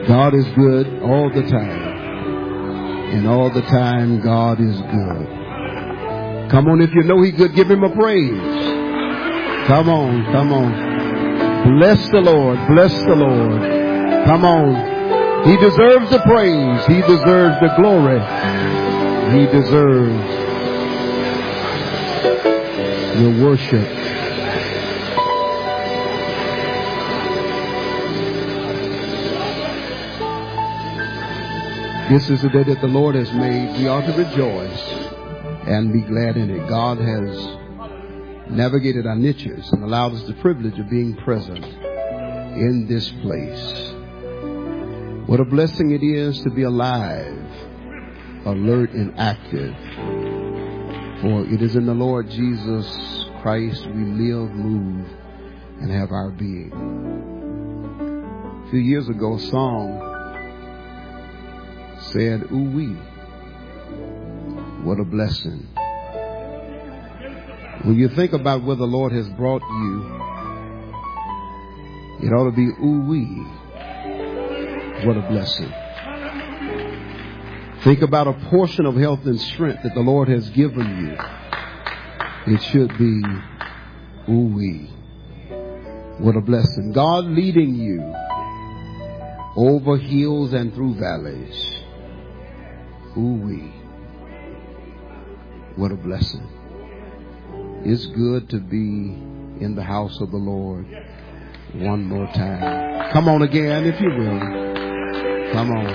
God is good all the time. And all the time, God is good. Come on, if you know He's good, give Him a praise. Come on, come on. Bless the Lord, bless the Lord. Come on. He deserves the praise. He deserves the glory. He deserves your worship. This is the day that the Lord has made. We ought to rejoice and be glad in it. God has navigated our niches and allowed us the privilege of being present in this place. What a blessing it is to be alive, alert and active. For it is in the Lord Jesus Christ we live, move, and have our being. A few years ago, a song said, ooh-wee, what a blessing. When you think about where the Lord has brought you, it ought to be ooh-wee, what a blessing. Think about a portion of health and strength that the Lord has given you. It should be ooh-wee, what a blessing. God leading you over hills and through valleys. Ooh-wee, what a blessing. It's good to be in the house of the Lord one more time. Come on again, if you will. Come on.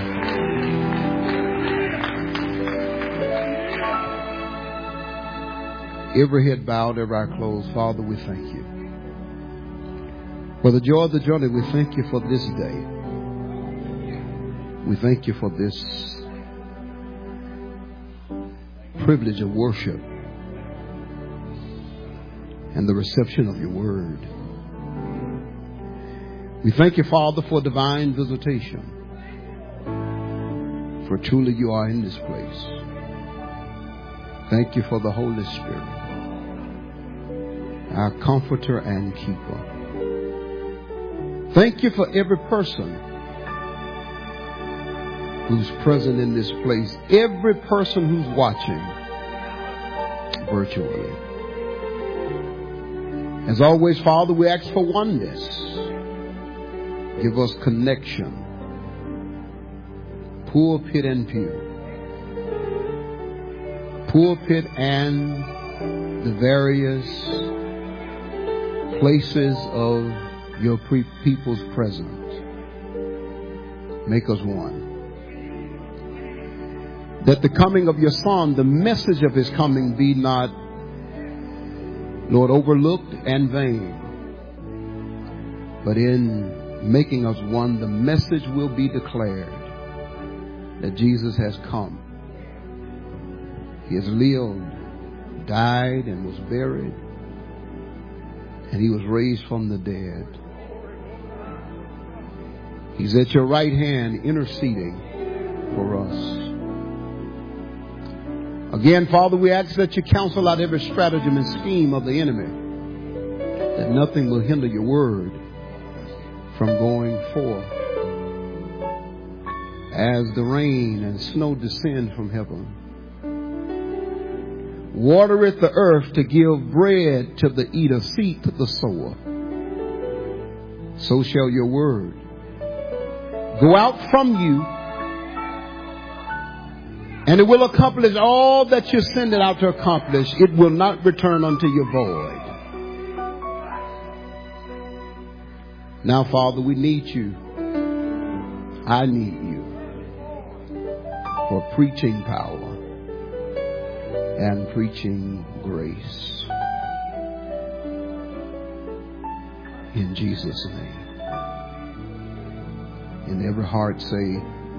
Every head bowed, every eye closed. Father, we thank you. For the joy of the journey, we thank you for this day. We thank you for this privilege of worship and the reception of your word. We thank you, Father, for divine visitation. For truly you are in this place. Thank you for the Holy Spirit, our comforter and keeper. Thank you for every person who's present in this place, every person who's watching virtually. As always, Father, we ask for oneness. Give us connection, pulpit and pew, pulpit and the various places of your people's presence. Make us one. That the coming of your Son, the message of his coming, be not, Lord, overlooked and vain. But in making us one, the message will be declared that Jesus has come. He has lived, died, and was buried. And he was raised from the dead. He's at your right hand interceding for us. Again, Father, we ask that you counsel out every stratagem and scheme of the enemy, that nothing will hinder your word from going forth. As the rain and snow descend from heaven, watereth the earth to give bread to the eater, seed to the sower, so shall your word go out from you, and it will accomplish all that you send it out to accomplish. It will not return unto you void. Now, Father, we need you. I need you for preaching power and preaching grace. In Jesus' name. And every heart say,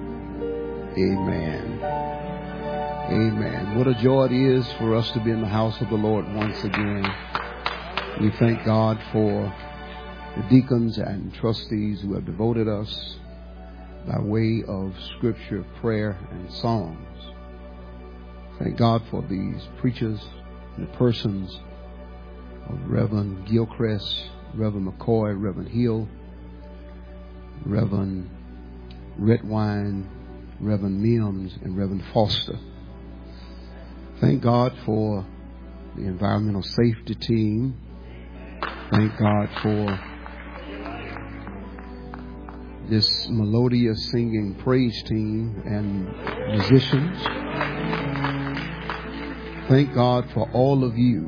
amen. Amen. What a joy it is for us to be in the house of the Lord once again. We thank God for the deacons and trustees who have devoted us by way of scripture, prayer, and songs. Thank God for these preachers and the persons of Reverend Gilchrist, Reverend McCoy, Reverend Hill, Reverend Redwine, Reverend Mims, and Reverend Foster. Thank God for the environmental safety team. Thank God for this melodious singing praise team and musicians. Thank God for all of you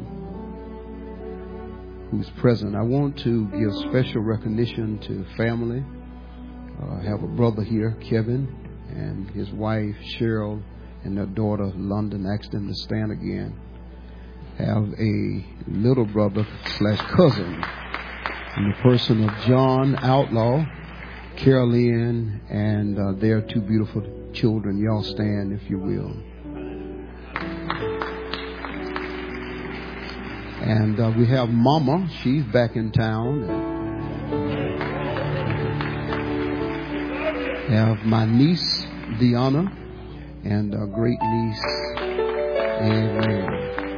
who's present. I want to give special recognition to family. I have a brother here, Kevin, and his wife, Cheryl, and their daughter, London. Asked them to stand again. Have a little brother / cousin in the person of John Outlaw, Carolyn, and their two beautiful children. Y'all stand if you will. And we have Mama. She's back in town. Have my niece, Deanna, and a great niece, Amen.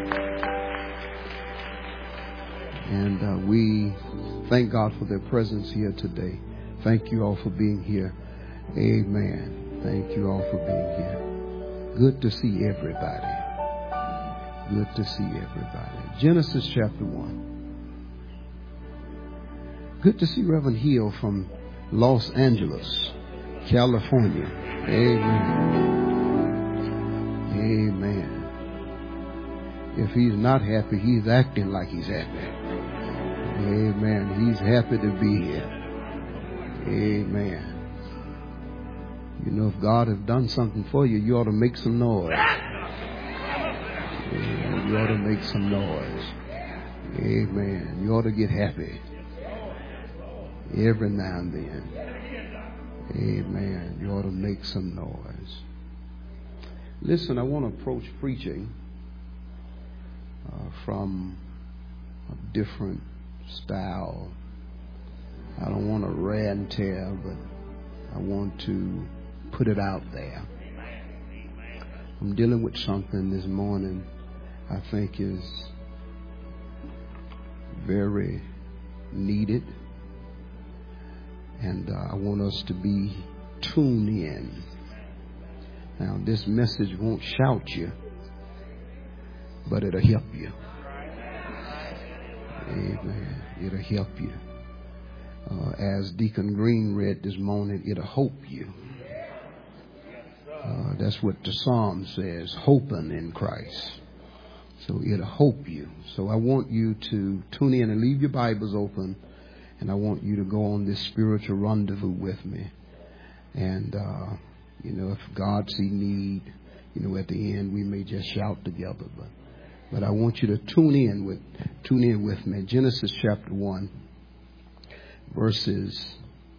And we thank God for their presence here today. Thank you all for being here. Amen. Thank you all for being here. Good to see everybody. Good to see everybody. Genesis chapter 1. Good to see Reverend Hill from Los Angeles, California. Amen. Amen. If he's not happy, he's acting like he's happy. Amen. He's happy to be here. Amen. You know, if God has done something for you, you ought to make some noise. You ought to make some noise. Amen. You ought to get happy every now and then. Amen. You ought to make some noise. Listen, I want to approach preaching from a different style. I don't want to rant and tell, but I want to put it out there. I'm dealing with something this morning I think is very needed. And I want us to be tuned in. Now, this message won't shout you, but it'll help you. Amen. It'll help you. As Deacon Green read this morning, it'll hope you. That's what the Psalm says, hoping in Christ. So it'll hope you. So I want you to tune in and leave your Bibles open. And I want you to go on this spiritual rendezvous with me. And, if God see need, at the end we may just shout together. But I want you to tune in with me. Genesis chapter 1, verses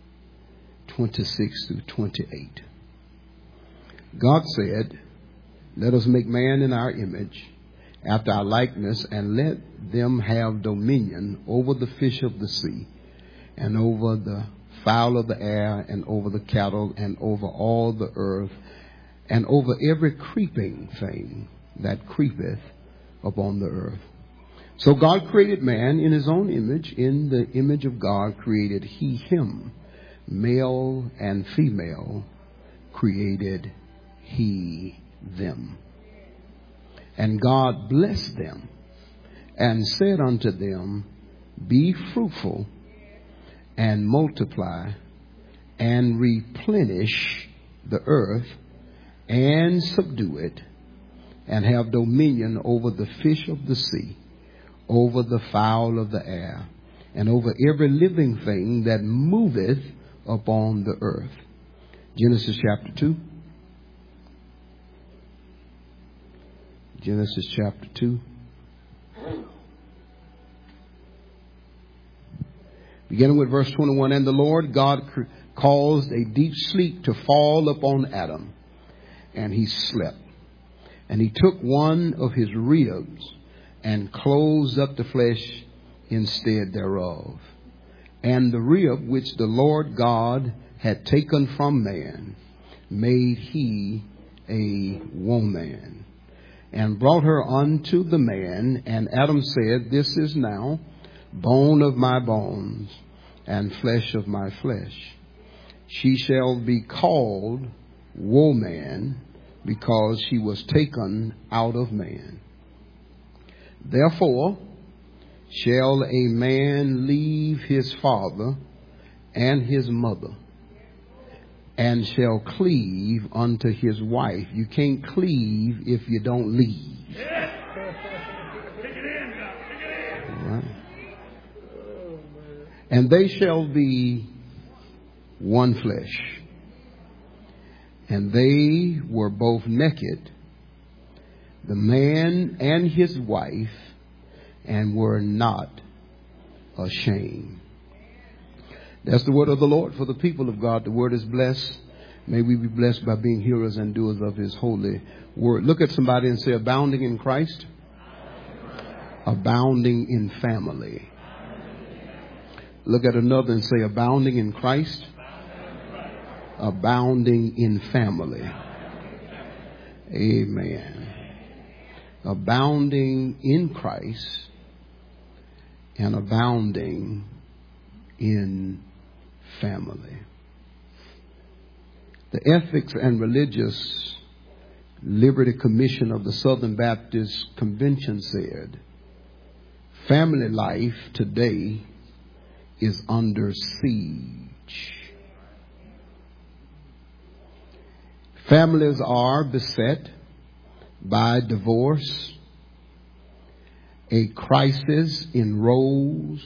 26 through 28. God said, "Let us make man in our image, after our likeness, and let them have dominion over the fish of the sea, and over the fowl of the air, and over the cattle, and over all the earth, and over every creeping thing that creepeth upon the earth." So God created man in his own image. In the image of God created he him. Male and female created he them. And God blessed them and said unto them, "Be fruitful and multiply and replenish the earth and subdue it, and have dominion over the fish of the sea, over the fowl of the air, and over every living thing that moveth upon the earth." Genesis chapter 2. Genesis chapter 2. Beginning with verse 21. "And the Lord God caused a deep sleep to fall upon Adam, and he slept. And he took one of his ribs and closed up the flesh instead thereof. And the rib which the Lord God had taken from man made he a woman, and brought her unto the man. And Adam said, "This is now bone of my bones and flesh of my flesh. She shall be called woman, because she was taken out of man. Therefore shall a man leave his father and his mother, and shall cleave unto his wife. You can't cleave if you don't leave. Right. And they shall be one flesh. And they were both naked, the man and his wife, and were not ashamed. That's the word of the Lord for the people of God. The word is blessed. May we be blessed by being hearers and doers of his holy word. Look at somebody and say, abounding in Christ, abounding in family. Look at another and say, abounding in Christ, abounding in family. Amen. Abounding in Christ and abounding in family. The Ethics and Religious Liberty Commission of the Southern Baptist Convention said, family life today is under siege. Families are beset by divorce, a crisis in roles,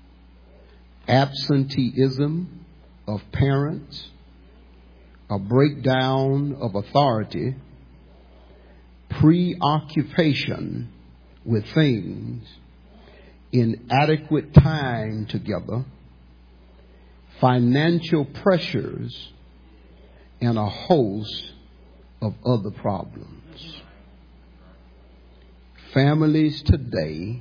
absenteeism of parents, a breakdown of authority, preoccupation with things, inadequate time together, financial pressures, and a host of other problems. Families today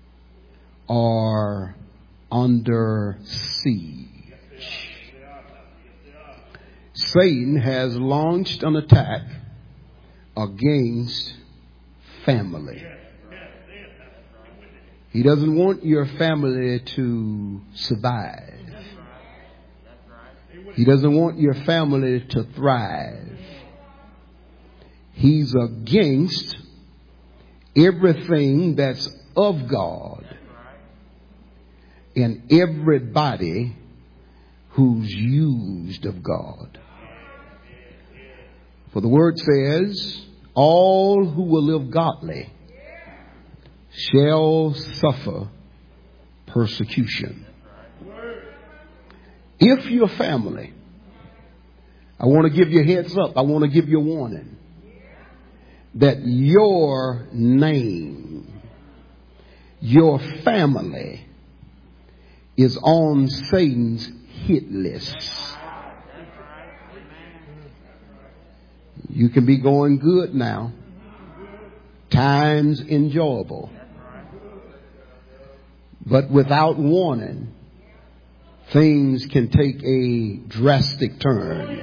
are under siege. Satan has launched an attack against family. He doesn't want your family to survive. He doesn't want your family to thrive. He's against everything that's of God and everybody who's used of God. For the word says, all who will live godly shall suffer persecution. If your family, I want to give you a heads up, I want to give you a warning that your name, your family is on Satan's hit list. You can be going good now, times enjoyable, but without warning, things can take a drastic turn.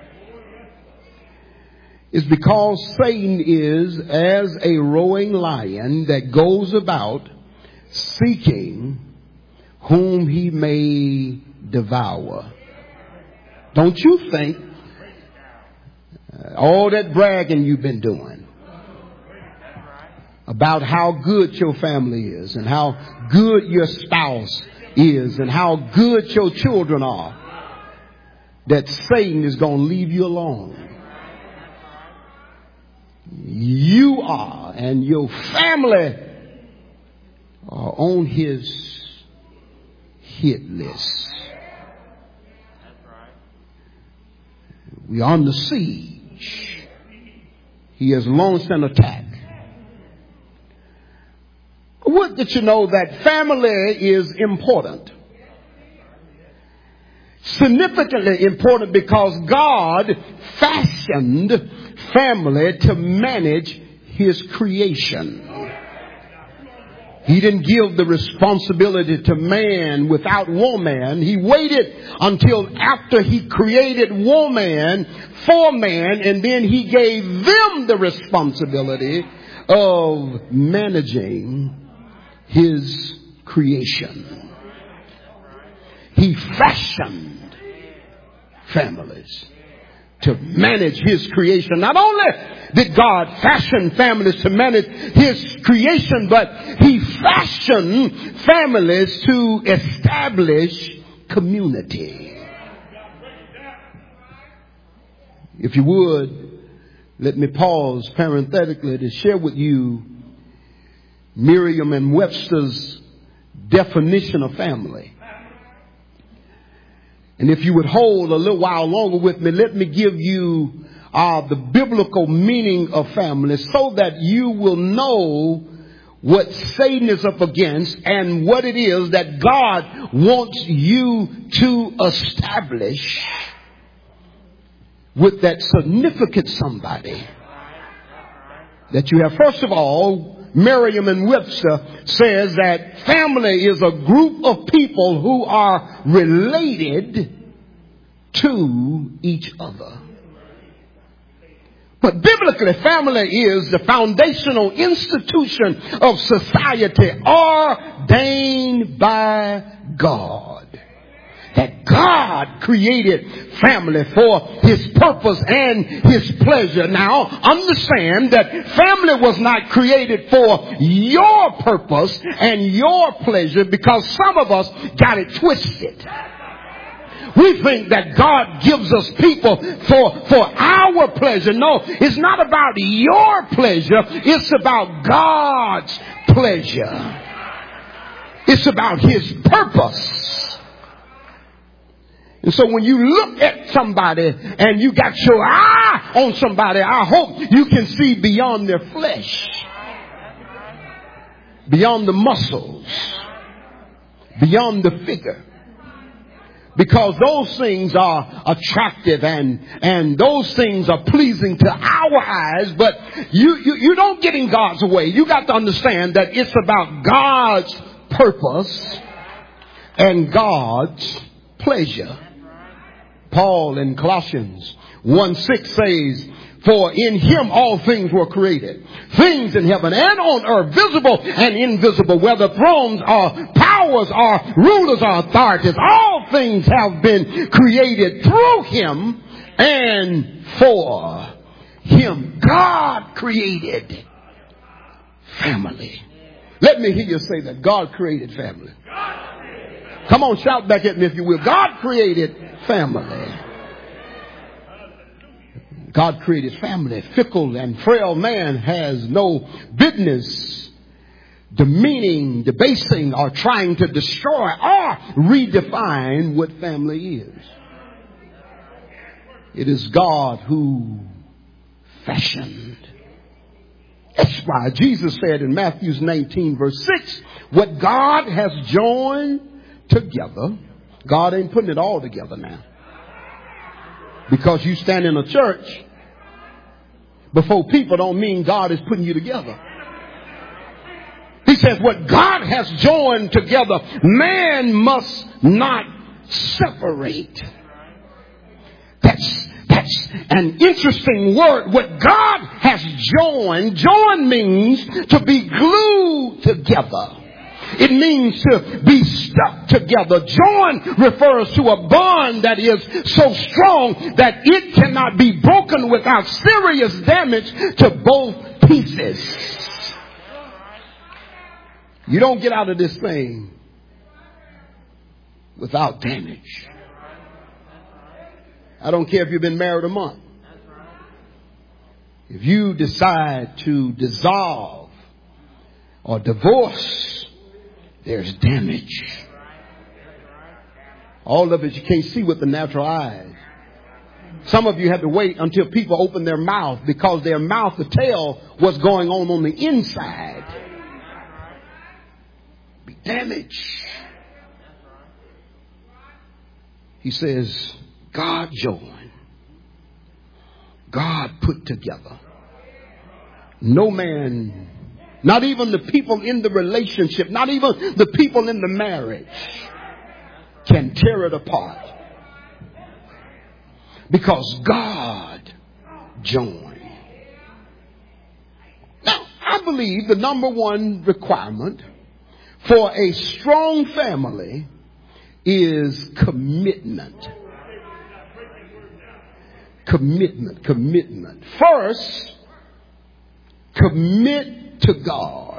It's because Satan is as a roaring lion that goes about seeking whom he may devour. Don't you think all that bragging you've been doing about how good your family is and how good your spouse is and how good your children are, that Satan is going to leave you alone. You are and your family are on his hit list. We are under siege. He has launched an attack. What did you know that family is important? Significantly important because God fashioned family to manage his creation. He didn't give the responsibility to man without woman. He waited until after he created woman for man, and then he gave them the responsibility of managing his creation. He fashioned families to manage his creation. Not only did God fashion families to manage his creation, but he fashioned families to establish community. If you would, let me pause parenthetically to share with you Merriam and Webster's definition of family. And if you would hold a little while longer with me, let me give you the biblical meaning of family so that you will know what Satan is up against and what it is that God wants you to establish with that significant somebody that you have. First of all, Merriam and Webster says that family is a group of people who are related to each other. But biblically, family is the foundational institution of society ordained by God. That God created family for his purpose and his pleasure. Now, understand that family was not created for your purpose and your pleasure, because some of us got it twisted. We think that God gives us people for our pleasure. No, it's not about your pleasure. It's about God's pleasure. It's about his purpose. And so when you look at somebody and you got your eye on somebody, I hope you can see beyond their flesh, beyond the muscles, beyond the figure. Because those things are attractive and those things are pleasing to our eyes, but you don't get in God's way. You got to understand that it's about God's purpose and God's pleasure. Paul in Colossians 1:6 says, "For in him all things were created, things in heaven and on earth, visible and invisible, whether thrones or powers or rulers or authorities. All things have been created through him and for him." God created family. Let me hear you say that. God created family. Come on, shout back at me if you will. God created family. God created family. Fickle and frail man has no business demeaning, debasing, or trying to destroy or redefine what family is. It is God who fashioned. That's why Jesus said in Matthew 19 verse 6, what God has joined together, God ain't putting it all together now. Because you stand in a church before people don't mean God is putting you together. He says what God has joined together, man must not separate. That's an interesting word. What God has joined, join means to be glued together. It means to be stuck together. Join refers to a bond that is so strong that it cannot be broken without serious damage to both pieces. You don't get out of this thing without damage. I don't care if you've been married a month. If you decide to dissolve or divorce, there's damage. All of it you can't see with the natural eyes. Some of you have to wait until people open their mouth, because their mouth to tell what's going on the inside. Be damaged. He says, God joined. God put together. No man, not even the people in the relationship, not even the people in the marriage, can tear it apart. Because God joined. Now, I believe the number one requirement for a strong family is commitment. Commitment. First, commit to God.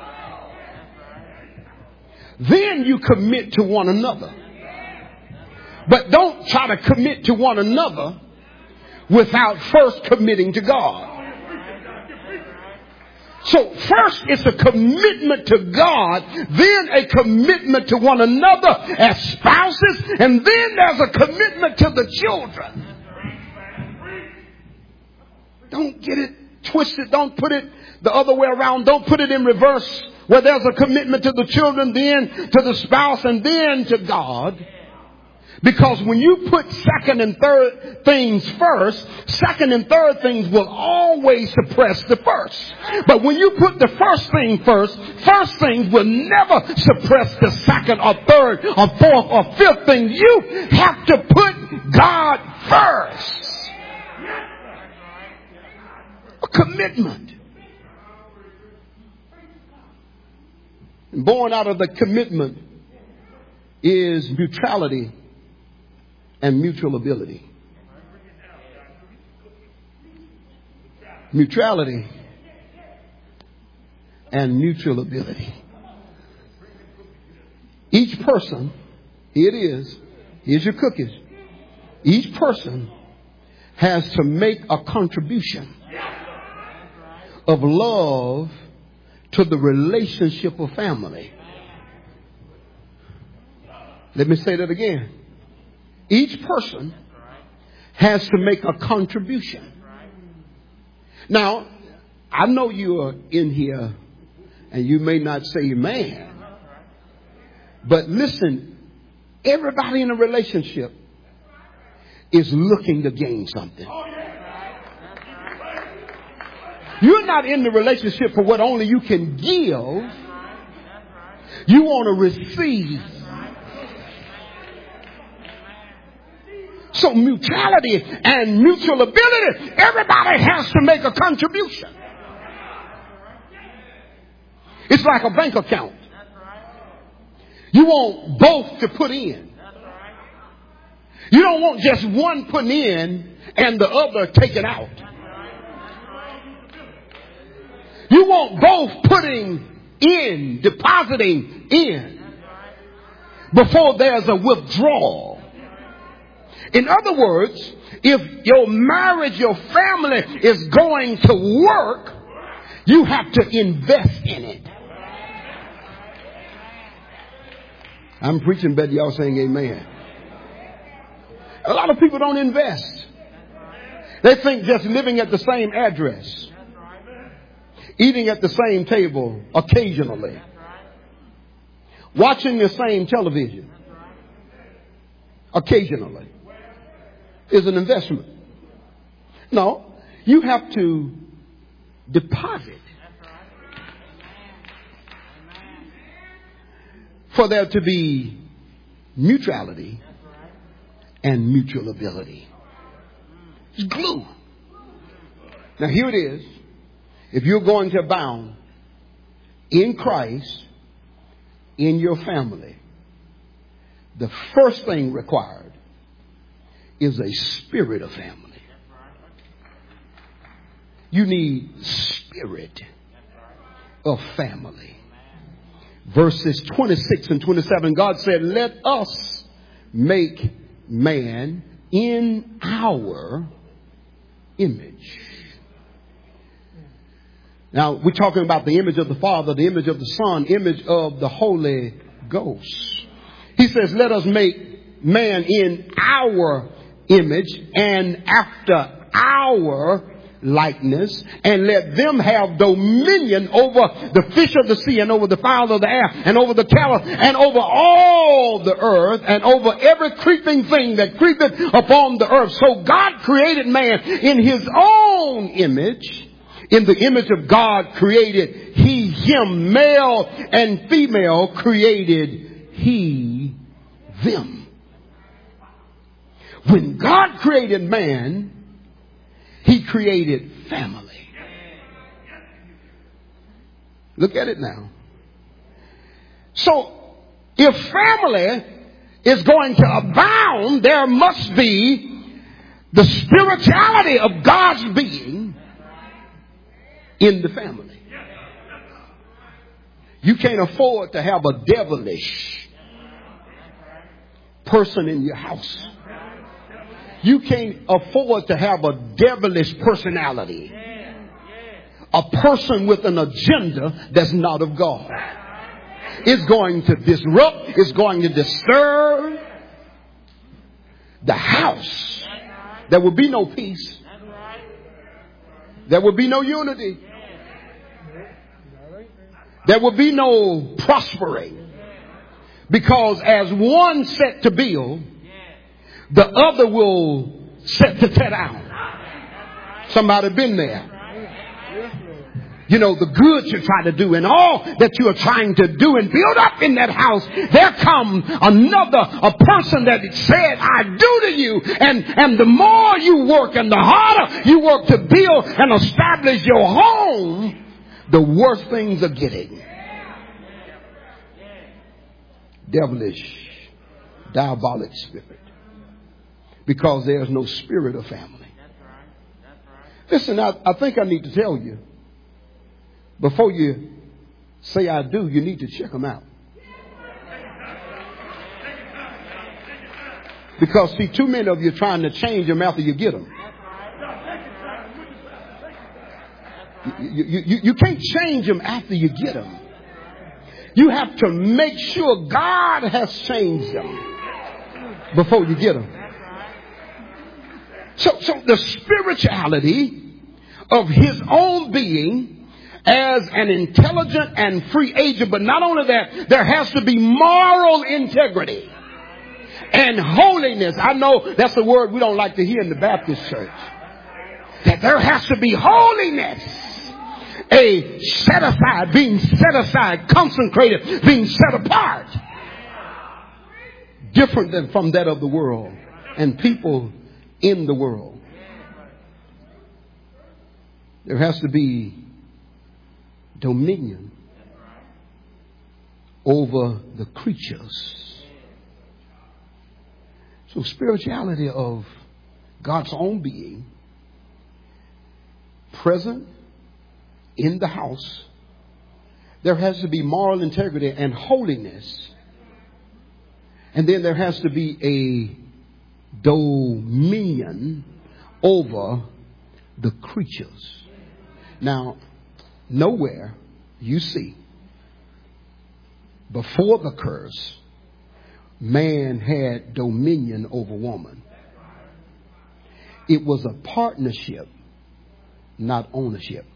Then you commit to one another. But don't try to commit to one another without first committing to God. So first it's a commitment to God, then a commitment to one another as spouses, and then there's a commitment to the children. Don't get it twisted. Don't put it the other way around. Don't put it in reverse, where there's a commitment to the children, then to the spouse, and then to God. Because when you put second and third things first, second and third things will always suppress the first. But when you put the first thing first, first things will never suppress the second or third or fourth or fifth thing. You have to put God first. A commitment. Born out of the commitment is neutrality and mutual ability. Neutrality and mutual ability. Each person, here it is, here's your cookies. Each person has to make a contribution of love to the relationship of family. Let me say that again. Each person has to make a contribution. Now, I know you are in here and you may not say amen. But listen, everybody in a relationship is looking to gain something. You're not in the relationship for what only you can give. You want to receive. So mutuality and mutual ability, everybody has to make a contribution. It's like a bank account. You want both to put in. You don't want just one putting in and the other taken out. You want both putting in, depositing in, before there's a withdrawal. In other words, if your marriage, your family is going to work, you have to invest in it. I'm preaching better, y'all saying amen. A lot of people don't invest. They think just living at the same address, eating at the same table occasionally, watching the same television occasionally is an investment. No, you have to deposit for there to be mutuality and mutual ability. It's glue. Now here it is. If you're going to abound in Christ, in your family, the first thing required is a spirit of family. You need spirit of family. Verses 26 and 27, God said, let us make man in our image. Now, we're talking about the image of the Father, the image of the Son, image of the Holy Ghost. He says, let us make man in our image and after our likeness, and let them have dominion over the fish of the sea and over the fowl of the air and over the cattle and over all the earth and over every creeping thing that creepeth upon the earth. So God created man in his own image. In the image of God created he him, male and female created he them. When God created man, he created family. Look at it now. So, if family is going to abound, there must be the spirituality of God's being in the family. You can't afford to have a devilish person in your house. You can't afford to have a devilish personality. A person with an agenda that's not of God. It's going to disrupt. It's going to disturb the house. There will be no peace. There will be no unity. There will be no prospering. Because as one set to build, the other will set to tear down. Somebody been there. You know, the good you try to do and all that you are trying to do and build up in that house, there come a person that said, I do to you. And the more you work and the harder you work to build and establish your home, the worse things are getting. Devilish, diabolic spirit. Because there's no spirit of family. Listen, I think I need to tell you, before you say I do, you need to check them out. Because, see, too many of you are trying to change them after you get them. You can't change them after you get them. You have to make sure God has changed them before you get them. So the spirituality of his own being as an intelligent and free agent, but not only that, there has to be moral integrity and holiness. I know that's a word we don't like to hear in the Baptist church. That there has to be holiness. A set aside, being set aside, consecrated, being set apart. Different than from that of the world and people in the world. There has to be dominion over the creatures. So spirituality of God's own being present in the house. There has to be moral integrity and holiness. And then there has to be a dominion over the creatures. Now, nowhere you see before the curse, man had dominion over woman. It was a partnership, not ownership.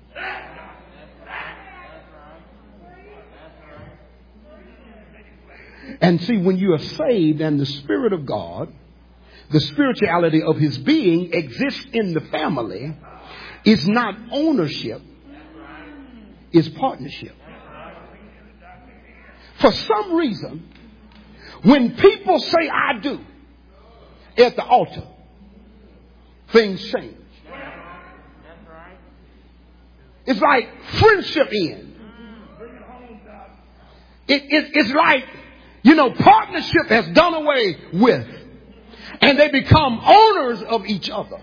And see, when you are saved and the Spirit of God, the spirituality of his being exists in the family, is not ownership, is partnership. For some reason, when people say I do at the altar, things change. It's like friendship ends. It's like, partnership has done away with. And they become owners of each other.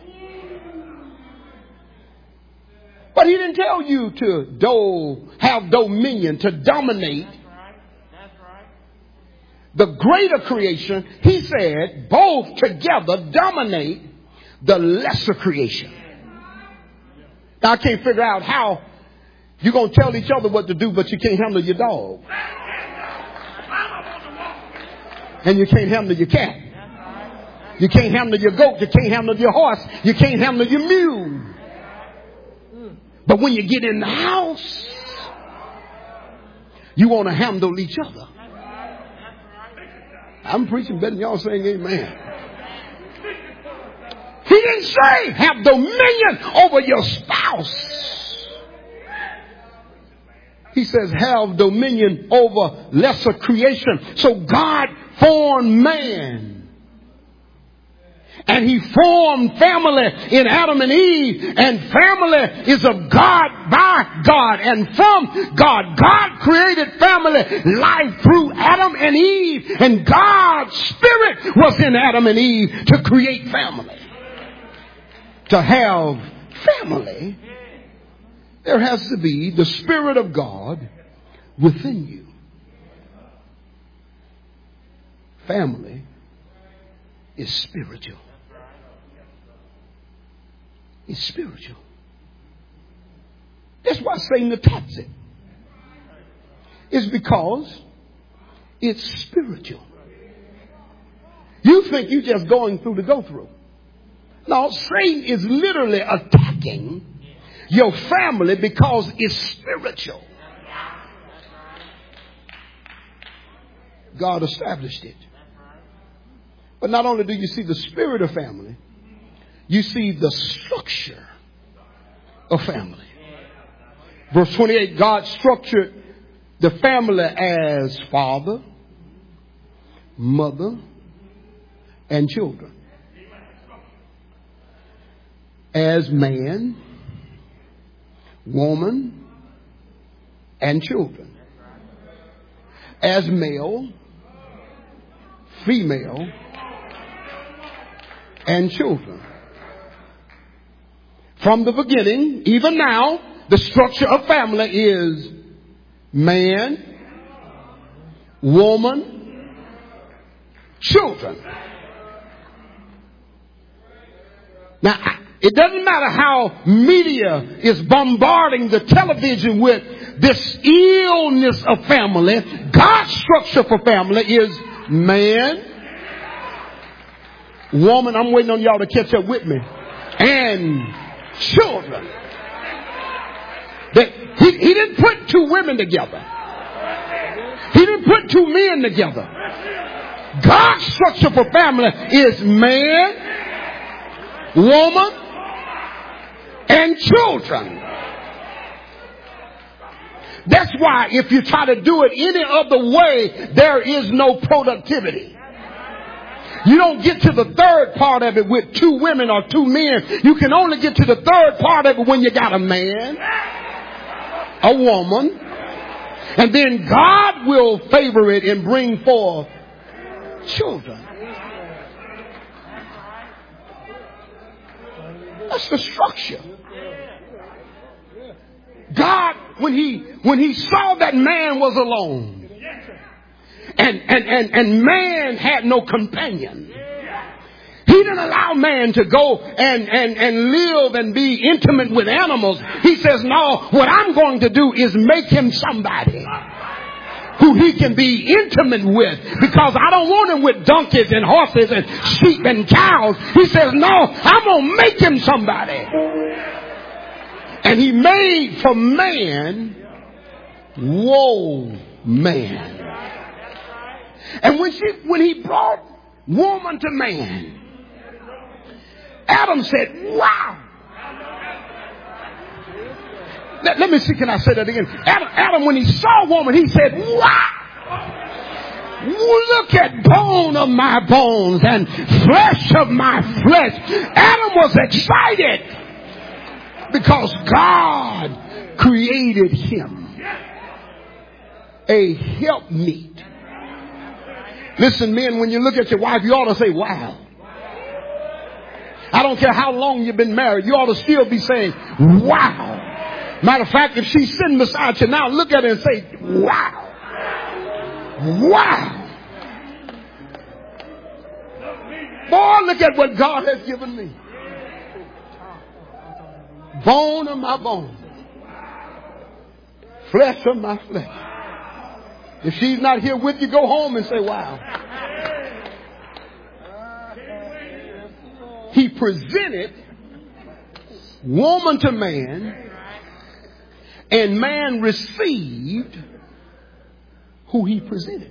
But he didn't tell you to have dominion, to dominate. The greater creation, he said, both together dominate the lesser creation. Now, I can't figure out how you're going to tell each other what to do, but you can't handle your dog. And you can't handle your cat. You can't handle your goat. You can't handle your horse. You can't handle your mule. But when you get in the house, you want to handle each other. I'm preaching better than y'all saying amen. He didn't say have dominion over your spouse. He says have dominion over lesser creation. So God formed man. And he formed family in Adam and Eve. And family is of God, by God, and from God. God created family life through Adam and Eve. And God's Spirit was in Adam and Eve to create family. to have family, there has to be the Spirit of God within you. Family is spiritual. It's spiritual. That's why Satan attacks it. It's because it's spiritual. You think you're just going through to go through. No, Satan is literally attacking your family because it's spiritual. God established it. But not only do you see the spirit of family, you see the structure of family. Verse 28, God structured the family as father, mother, and children. As man, woman, and children. As male, female, and children. From the beginning, even now, the structure of family is man, woman, children. Now, it doesn't matter how media is bombarding the television with this illness of family. God's structure for family is man, woman, I'm waiting on y'all to catch up with me, and children. He didn't put two women together. He didn't put two men together. God's structure for family is man, woman, and children. That's why if you try to do it any other way, there is no productivity. You don't get to the third part of it with two women or two men. You can only get to the third part of it when you got a man, a woman, and then God will favor it and bring forth children. That's the structure. God, when he saw that man was alone and man had no companion, he didn't allow man to go and live and be intimate with animals. He says, no, what I'm going to do is make him somebody who he can be intimate with, because I don't want him with donkeys and horses and sheep and cows. He says, no, I'm going to make him somebody. And he made for man, man. And when he brought woman to man, Adam said, wow. Let me see, can I say that again? Adam, when he saw woman, he said, wow. Look at bone of my bones and flesh of my flesh. Adam was excited because God created him a helpmeet. Listen, men, when you look at your wife, you ought to say, wow. I don't care how long you've been married, you ought to still be saying, wow. Matter of fact, if she's sitting beside you now, look at her and say, wow. Wow. Boy, look at what God has given me. Bone of my bone. Flesh of my flesh. If she's not here with you, go home and say, wow. He presented woman to man, and man received who he presented.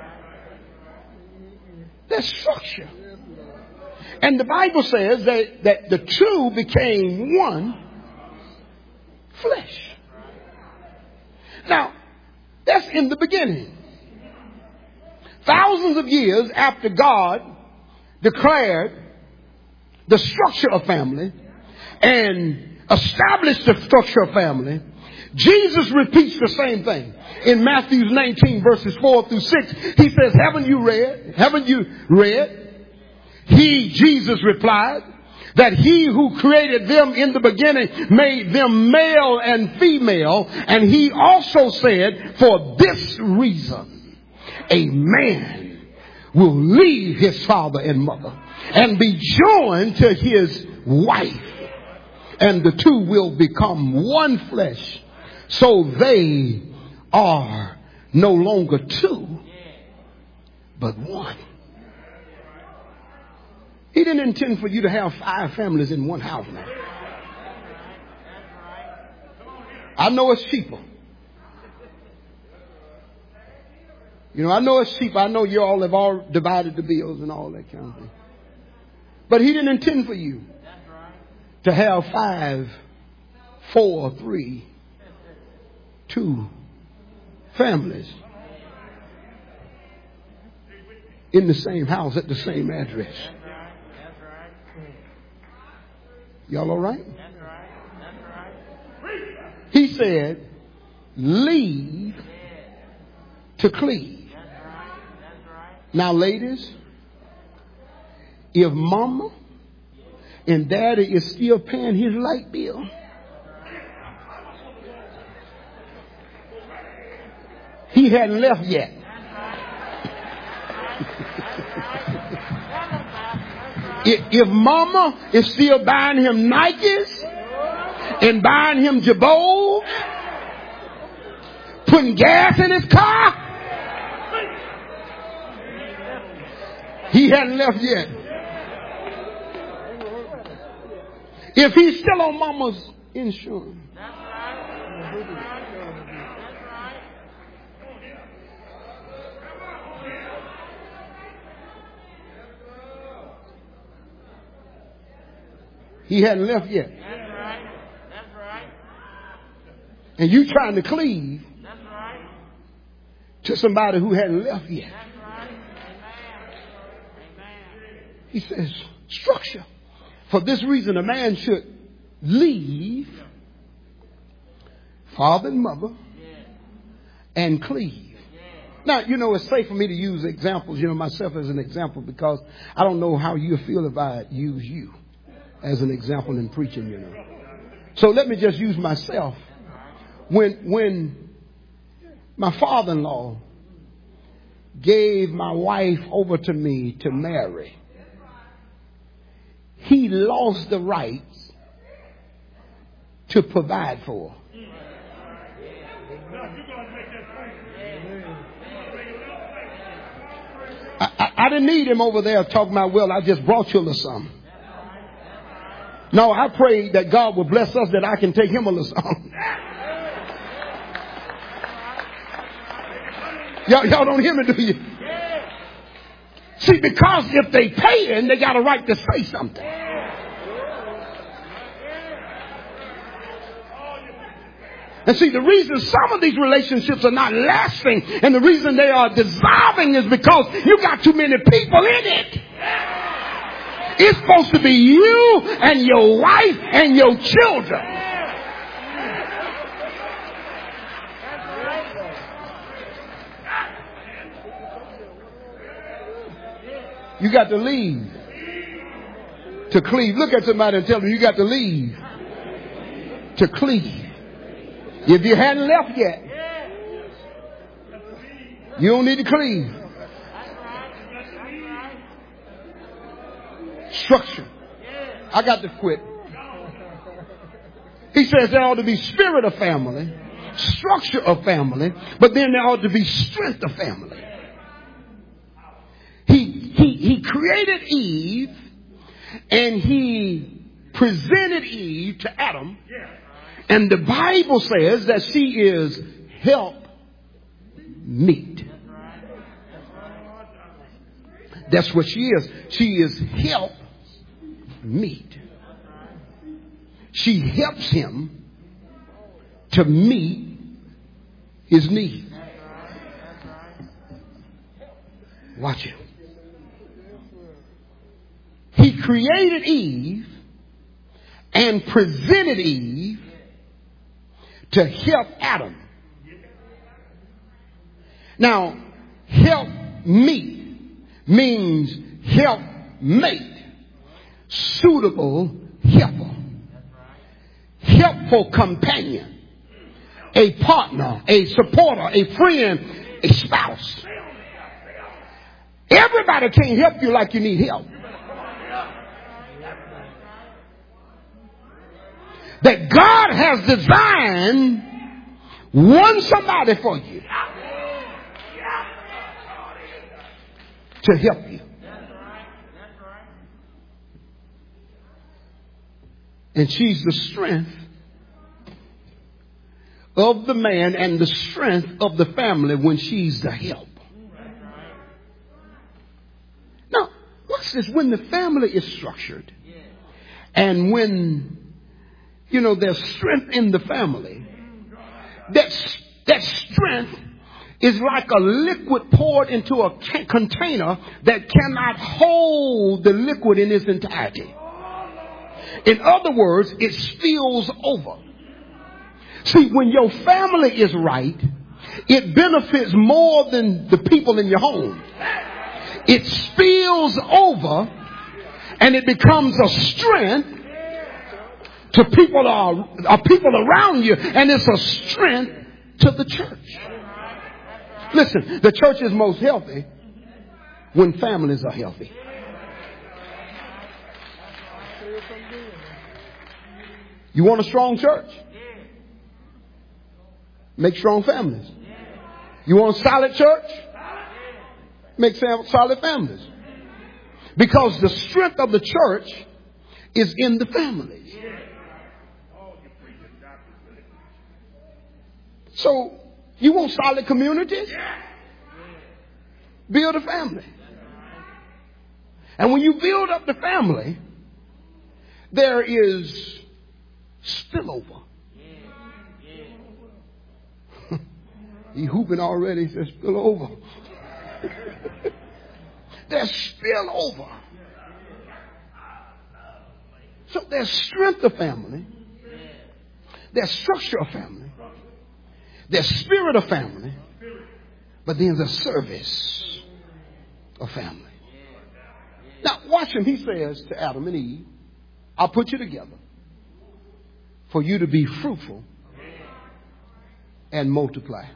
That's structure. And the Bible says that the two became one flesh. Now, that's in the beginning. Thousands of years after God declared the structure of family and established the structure of family, Jesus repeats the same thing. In Matthew 19 verses 4 through 6, he says, haven't you read? He, Jesus, replied, that he who created them in the beginning made them male and female. And he also said, for this reason, a man will leave his father and mother and be joined to his wife, and the two will become one flesh. So they are no longer two, but one. He didn't intend for you to have 5 families in one house now. I know it's cheaper. I know it's cheap. I know you all have all divided the bills and all that kind of thing. But he didn't intend for you to have 5, 4, 3, 2 families in the same house at the same address. Y'all all right? He said, leave to cleave. Now, ladies, if mama and daddy is still paying his light bill, he hadn't left yet. If mama is still buying him Nikes and buying him Jabos, putting gas in his car, he hadn't left yet. If he's still on mama's insurance, he hadn't left yet. That's right. That's right. And you trying to cleave to somebody who hadn't left yet. That's right. Amen. He says, structure. For this reason, a man should leave father and mother and cleave. Now, it's safe for me to use examples, myself as an example, because I don't know how you feel if I use you as an example in preaching, So let me just use myself. When my father-in-law gave my wife over to me to marry, he lost the rights to provide for her. I didn't need him over there talking about, well, I just brought you a little something. No, I pray that God will bless us that I can take him a little something. Y'all don't hear me, do you? See, because if they pay in, they got a right to say something. And see, the reason some of these relationships are not lasting and the reason they are dissolving is because you got too many people in it. It's supposed to be you and your wife and your children. You got to leave to cleave. Look at somebody and tell them you got to leave to cleave. If you hadn't left yet, you don't need to cleave. Structure. I got to quit. He says there ought to be spirit of family, structure of family, but then there ought to be strength of family. He created Eve and he presented Eve to Adam. And the Bible says that she is help meet. That's what she is. She is help meet. She helps him to meet his need. Watch it. He created Eve and presented Eve to help Adam. Now, help meet means help mate. suitable helper, helpful companion, a partner, a supporter, a friend, a spouse. Everybody can't help you like you need help. That God has designed one somebody for you to help you. And she's the strength of the man and the strength of the family when she's the help. Now, watch this. When the family is structured and when, there's strength in the family, that strength is like a liquid poured into a container that cannot hold the liquid in its entirety. In other words, it spills over. See, when your family is right, it benefits more than the people in your home. It spills over and it becomes a strength to people around you, and it's a strength to the church. Listen, the church is most healthy when families are healthy. You want a strong church? Make strong families. You want a solid church? Make solid families. Because the strength of the church is in the families. So, you want solid communities? Build a family. And when you build up the family, there is spillover. He hooping already, says spill over. There's spillover. So there's strength of family. There's structure of family. There's spirit of family. But then there's service of family. Now watch him. He says to Adam and Eve, I'll put you together for you to be fruitful and multiply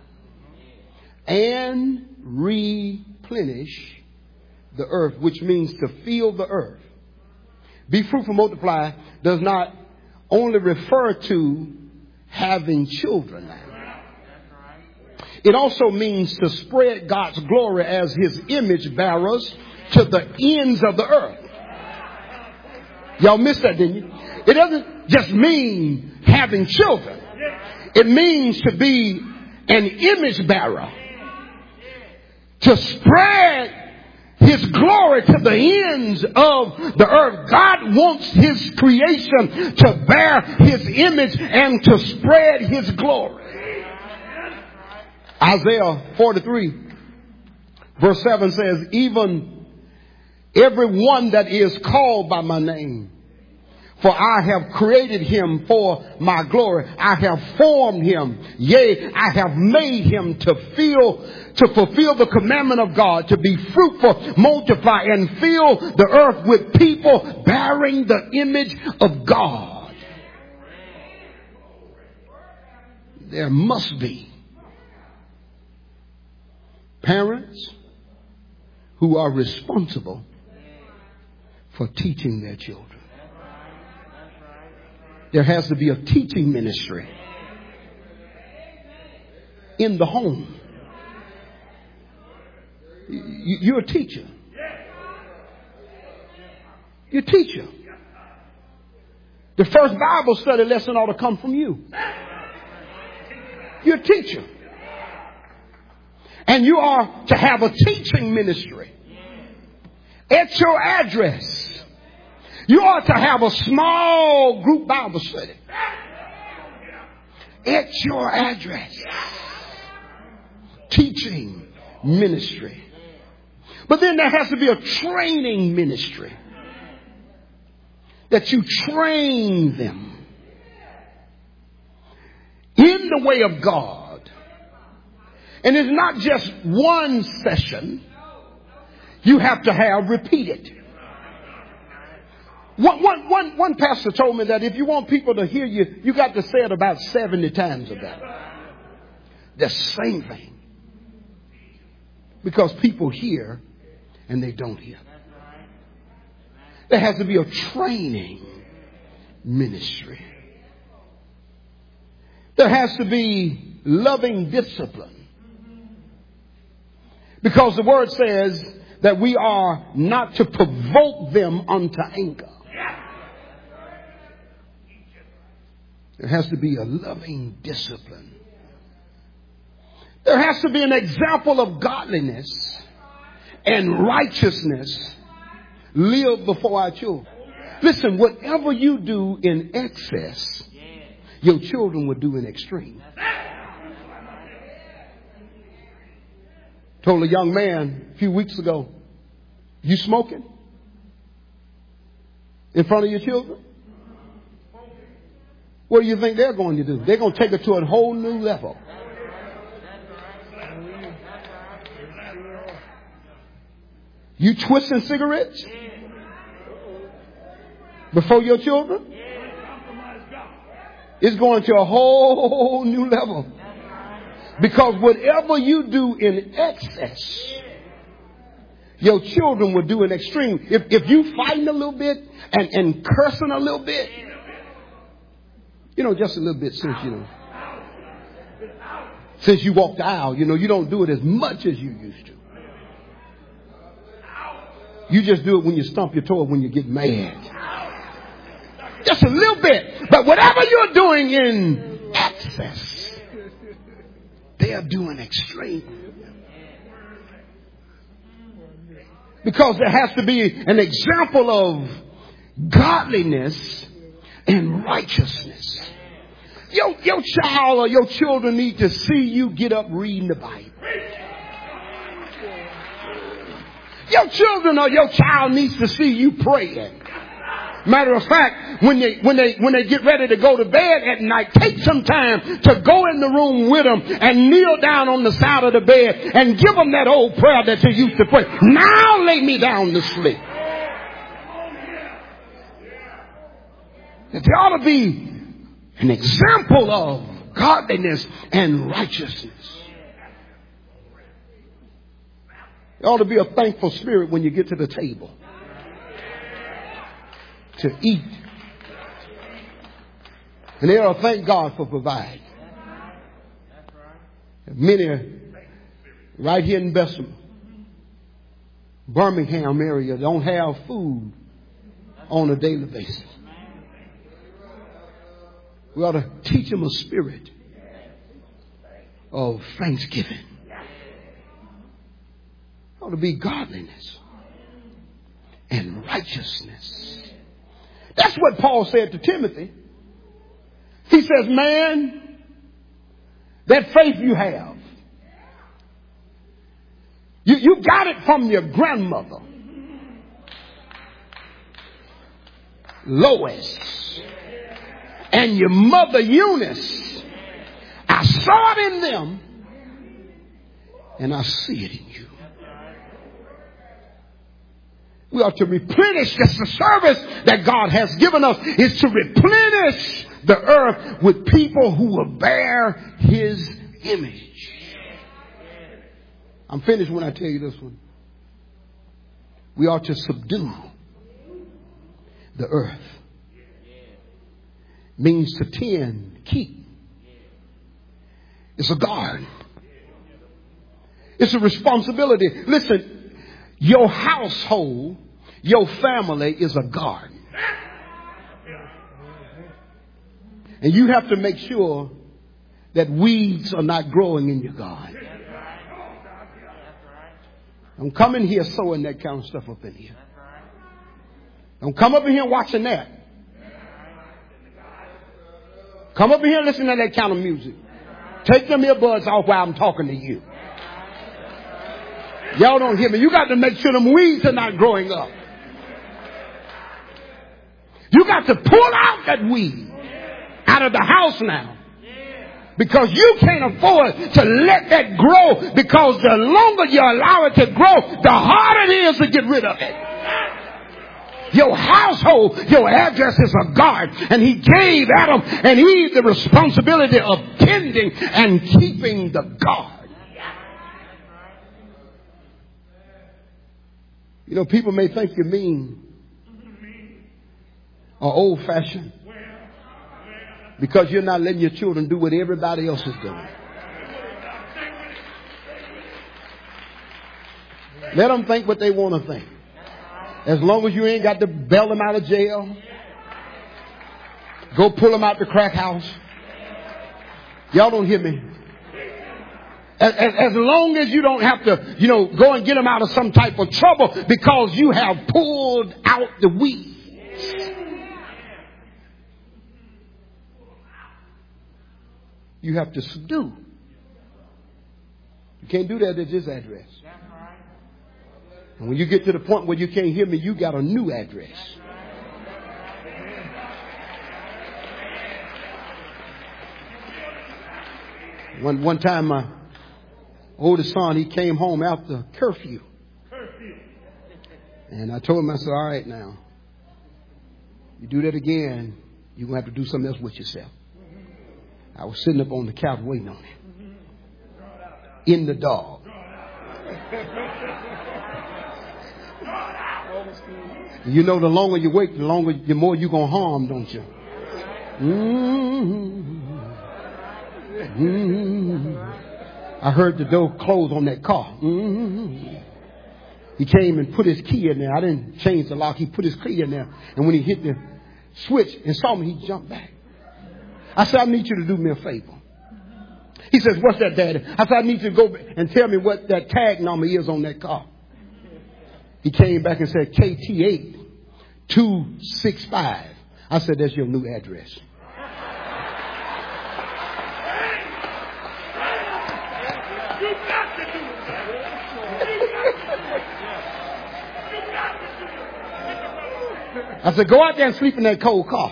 and replenish the earth, which means to fill the earth. Be fruitful, multiply does not only refer to having children now. It also means to spread God's glory as his image bearers to the ends of the earth. Y'all missed that, didn't you? It doesn't just mean having children. It means to be an image bearer. To spread his glory to the ends of the earth. God wants his creation to bear his image and to spread his glory. Isaiah 43 verse 7 says, even everyone that is called by my name, for I have created him for my glory. I have formed him. Yea, I have made him to fulfill the commandment of God, to be fruitful, multiply, and fill the earth with people bearing the image of God. There must be parents who are responsible for teaching their children. There has to be a teaching ministry in the home. You're a teacher. You're a teacher. The first Bible study lesson ought to come from you. You're a teacher. And you are to have a teaching ministry at your address. You ought to have a small group Bible study at your address. Teaching ministry. But then there has to be a training ministry. That you train them in the way of God. And it's not just one session. You have to have repeated. One pastor told me that if you want people to hear you, you got to say it about 70 times a day. The same thing. Because people hear and they don't hear. There has to be a training ministry. There has to be loving discipline. Because the word says that we are not to provoke them unto anger. There has to be a loving discipline. There has to be an example of godliness and righteousness lived before our children. Listen, whatever you do in excess, your children will do in extreme. Told a young man a few weeks ago, you smoking in front of your children? What do you think they're going to do? They're going to take it to a whole new level. You twisting cigarettes before your children? It's going to a whole new level. Because whatever you do in excess, your children will do in extreme. If you fighting a little bit and cursing a little bit, just a little bit since you walked the aisle, you don't do it as much as you used to. You just do it when you stomp your toe or when you get mad. Just a little bit. But whatever you're doing in excess, they are doing extreme. Because there has to be an example of godliness and righteousness. Your child or your children need to see you get up reading the Bible. Your children or your child needs to see you praying. Matter of fact, when they get ready to go to bed at night, take some time to go in the room with them and kneel down on the side of the bed and give them that old prayer that you used to pray. Now lay me down to sleep. There ought to be an example of godliness and righteousness. There ought to be a thankful spirit when you get to the table to eat. And they ought to thank God for providing. Many right here in Bessemer, Birmingham area don't have food on a daily basis. We ought to teach them a spirit of thanksgiving. It ought to be godliness and righteousness. That's what Paul said to Timothy. He says, man, that faith you have, you got it from your grandmother, Lois, and your mother, Eunice. I saw it in them, and I see it in you. We are to replenish. That's the service that God has given us, is to replenish the earth with people who will bear His image. I'm finished when I tell you this one. We are to subdue the earth. Means to tend, keep. It's a guard. It's a responsibility. Listen. Your household, your family is a garden. And you have to make sure that weeds are not growing in your garden. Don't come in here sowing that kind of stuff up in here. Don't come up in here watching that. Come up in here listening to that kind of music. Take them earbuds off while I'm talking to you. Y'all don't hear me. You got to make sure them weeds are not growing up. You got to pull out that weed out of the house now. Because you can't afford to let that grow. Because the longer you allow it to grow, the harder it is to get rid of it. Your household, your address is a guard. And he gave Adam and Eve the responsibility of tending and keeping the guard. You know, people may think you're mean or old-fashioned because you're not letting your children do what everybody else is doing. Let them think what they want to think. As long as you ain't got to bail them out of jail, go pull them out the crack house. Y'all don't hear me. As long as you don't have to, go and get them out of some type of trouble because you have pulled out the weeds. You have to subdue. You can't do that at this address. And when you get to the point where you can't hear me, you got a new address. One time, my oldest son, he came home after curfew. And I told him, I said, all right now, you do that again, you're going to have to do something else with yourself. I was sitting up on the couch waiting on him. In the dog. You know, the longer you wait, the more you're going to harm, don't you? I heard the door close on that car. He came and put his key in there. I didn't change the lock. He put his key in there. And when he hit the switch and saw me, he jumped back. I said, I need you to do me a favor. He says, what's that, Daddy? I said, I need you to go and tell me what that tag number is on that car. He came back and said, KT8 265. I said, that's your new address. I said, go out there and sleep in that cold car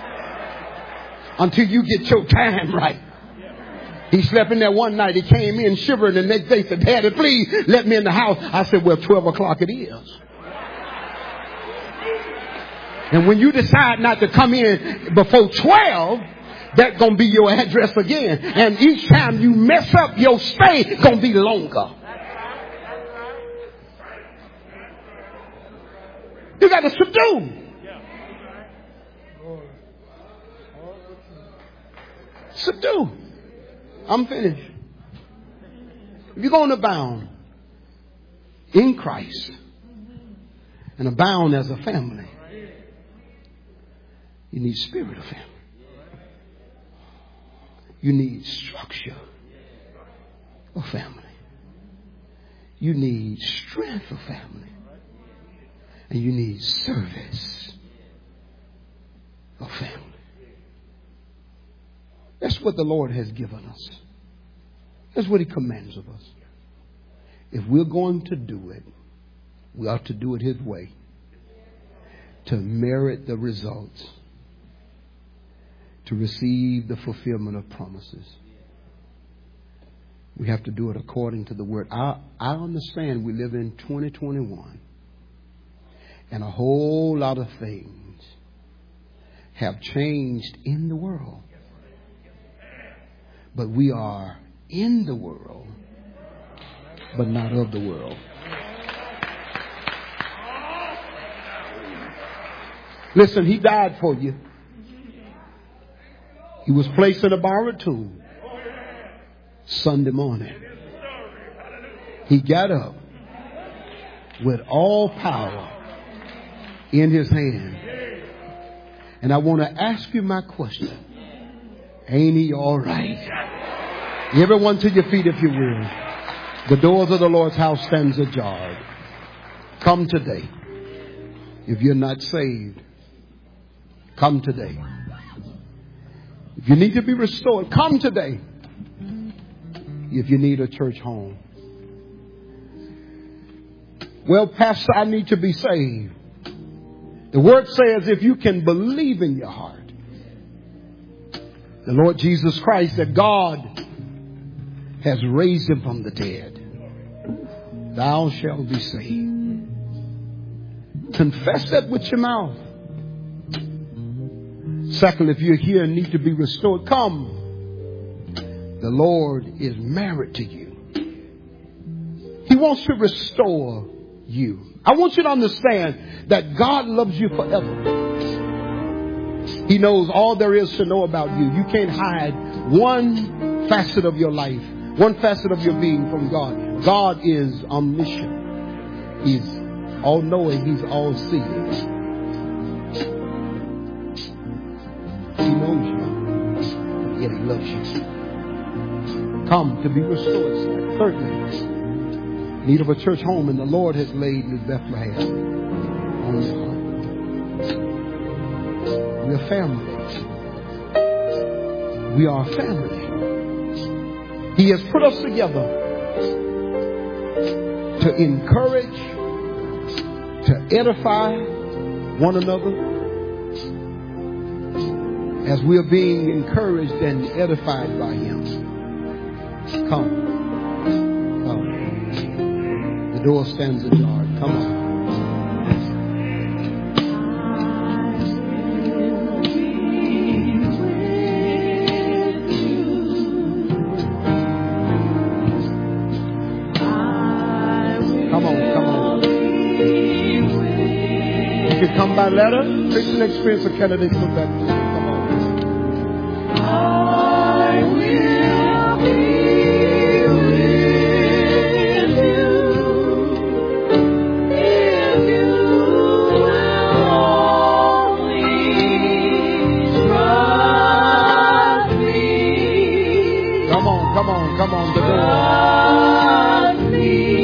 until you get your time right. He slept in there one night. He came in shivering. The next day said, Daddy, please let me in the house. I said, well, 12 o'clock it is. And when you decide not to come in before 12, that's going to be your address again. And each time you mess up, your stay going to be longer. You got to subdue. Subdue. I'm finished. If you're going to abound in Christ and abound as a family, you need spirit of family. You need structure of family. You need strength of family. And you need service of family. That's what the Lord has given us. That's what He commands of us. If we're going to do it, we ought to do it His way to merit the results, to receive the fulfillment of promises. We have to do it according to the Word. I understand we live in 2021 and a whole lot of things have changed in the world. But we are in the world, but not of the world. Listen, He died for you. He was placed in a borrowed tomb Sunday morning. He got up with all power in His hand. And I want to ask you my question. Ain't He all right? Everyone to your feet, if you will. The doors of the Lord's house stands ajar. Come today. If you're not saved, come today. If you need to be restored, come today. If you need a church home. Well, Pastor, I need to be saved. The Word says if you can believe in your heart the Lord Jesus Christ, that God has raised Him from the dead, thou shalt be saved. Confess that with your mouth. Second, if you're here and need to be restored, come. The Lord is married to you. He wants to restore you. I want you to understand that God loves you forever. He knows all there is to know about you. You can't hide one facet of your life, one facet of your being from God. God is omniscient. He's all-knowing. He's all-seeing. He knows you, yet He loves you. Come to be restored. Thirdly, need of a church home, and the Lord has laid His Bethlehem on your heart. We're family. We are family. He has put us together to encourage, to edify one another as we are being encouraged and edified by Him. Come. Come. The door stands ajar. Come on. Come by letter, Christian Experience of Candidates for Baptism. Come on. I will be with you if you will only trust me. Come on, come on, come on, the door. Trust me.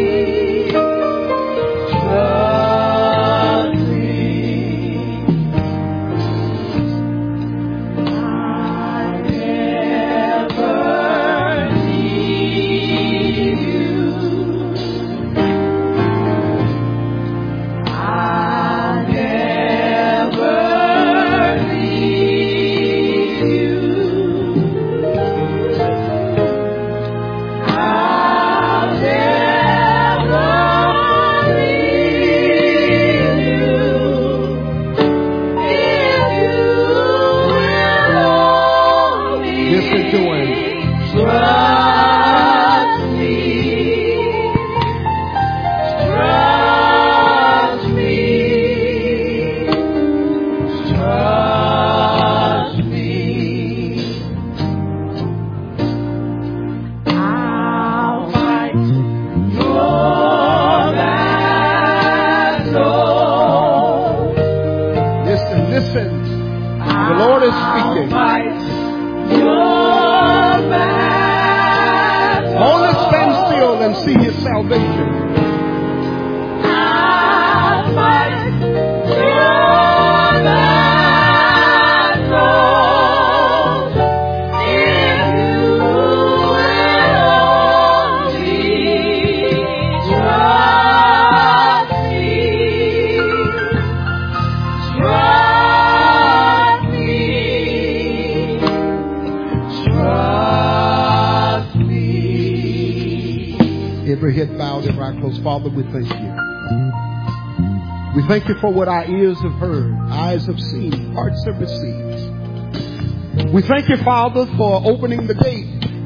Father, we thank you. We thank you for what our ears have heard, eyes have seen, hearts have received. We thank you, Father, for opening the gate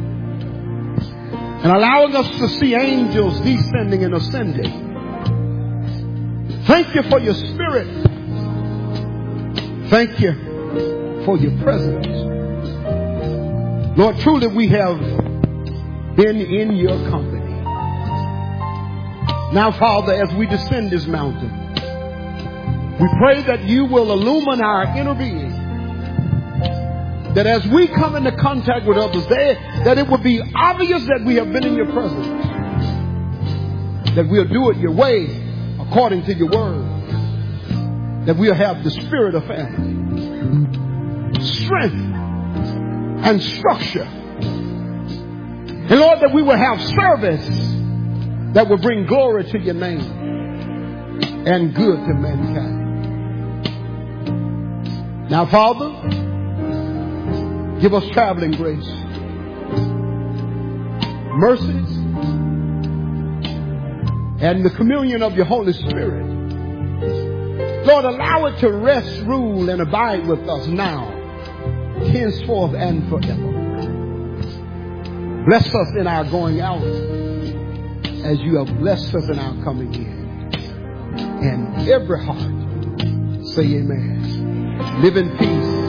and allowing us to see angels descending and ascending. Thank you for your Spirit. Thank you for your presence. Lord, truly we have been in your company. Now, Father, as we descend this mountain, we pray that you will illumine our inner being. That as we come into contact with others, that it will be obvious that we have been in your presence. That we'll do it your way, according to your word. That we'll have the spirit of family, strength, and structure. And Lord, that we will have service that will bring glory to your name and good to mankind. Now, Father, give us traveling grace, mercies, and the communion of your Holy Spirit Lord, allow it to rest, rule, and abide with us now, henceforth and forever. Bless us in our going out as you have blessed us in our coming in. And every heart say amen. Live in peace.